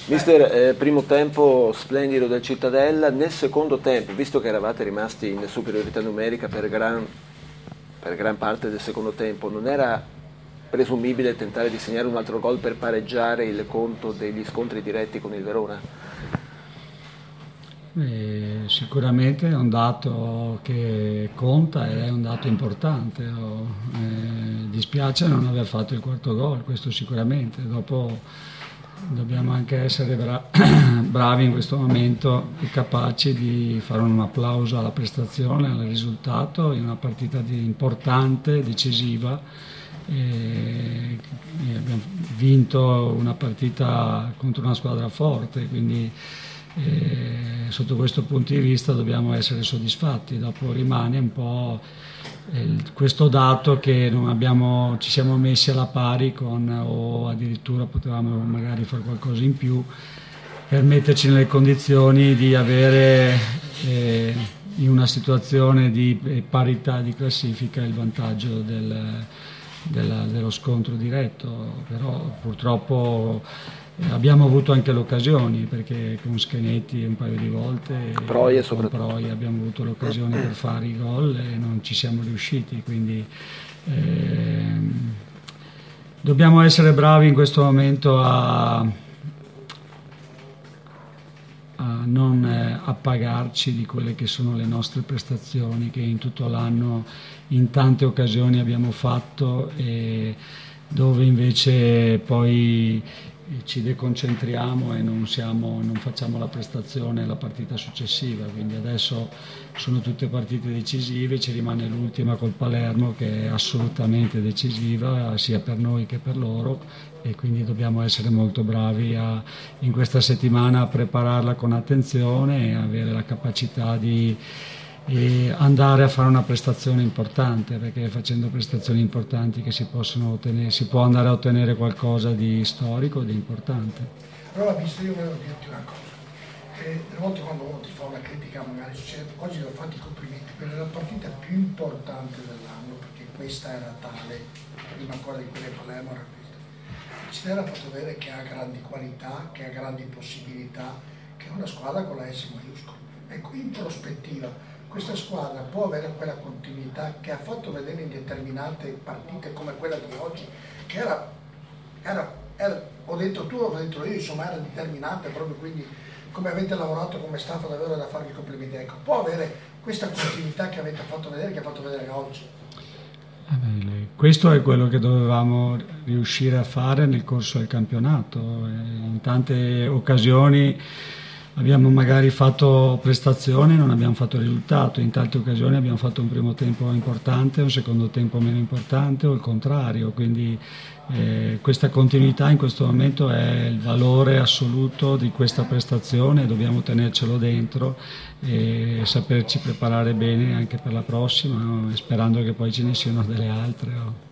Mister, primo tempo splendido del Cittadella. Nel secondo tempo, visto che eravate rimasti in superiorità numerica per gran parte del secondo tempo, non era presumibile tentare di segnare un altro gol per pareggiare il conto degli scontri diretti con il Verona? Sicuramente è un dato che conta ed è un dato importante. Dispiace non aver fatto il quarto gol, questo sicuramente. Dopo dobbiamo anche essere bravi in questo momento e capaci di fare un applauso alla prestazione, al risultato in una partita importante, decisiva. Abbiamo vinto una partita contro una squadra forte, quindi sotto questo punto di vista dobbiamo essere soddisfatti. Dopo rimane un po' questo dato che non ci siamo messi alla pari o addirittura potevamo magari fare qualcosa in più per metterci nelle condizioni di avere in una situazione di parità di classifica il vantaggio dello scontro diretto. Però purtroppo abbiamo avuto anche le occasioni, perché con Schenetti un paio di volte Proie con Proie abbiamo avuto l'occasione per fare i gol e non ci siamo riusciti, quindi dobbiamo essere bravi in questo momento a non appagarci di quelle che sono le nostre prestazioni che in tutto l'anno in tante occasioni abbiamo fatto, e dove invece poi ci deconcentriamo e non facciamo la prestazione la partita successiva. Quindi adesso sono tutte partite decisive, ci rimane l'ultima col Palermo che è assolutamente decisiva sia per noi che per loro, e quindi dobbiamo essere molto bravi in questa settimana a prepararla con attenzione e avere la capacità di andare a fare una prestazione importante, perché facendo prestazioni importanti che si può andare a ottenere qualcosa di storico, di importante. Allora, visto, io volevo dirti una cosa, delle volte quando uno ti fa una critica magari succede, oggi devo farti i complimenti per la partita più importante dell'anno, perché questa era tale, prima ancora di quelle Palermo era questa. Il Cittadella ha fatto vedere che ha grandi qualità, che ha grandi possibilità, che è una squadra con la S maiuscola. Ecco, in prospettiva questa squadra può avere quella continuità che ha fatto vedere in determinate partite come quella di oggi, che ho detto tu, ho detto io, insomma era determinante proprio, quindi come avete lavorato come staff davvero da farvi i complimenti. Ecco, può avere questa continuità che avete fatto vedere, che ha fatto vedere oggi. Questo è quello che dovevamo riuscire a fare nel corso del campionato. In tante occasioni abbiamo magari fatto prestazione, non abbiamo fatto risultato, in tante occasioni abbiamo fatto un primo tempo importante, un secondo tempo meno importante o il contrario, quindi questa continuità in questo momento è il valore assoluto di questa prestazione, dobbiamo tenercelo dentro e saperci preparare bene anche per la prossima, no? Sperando che poi ce ne siano delle altre.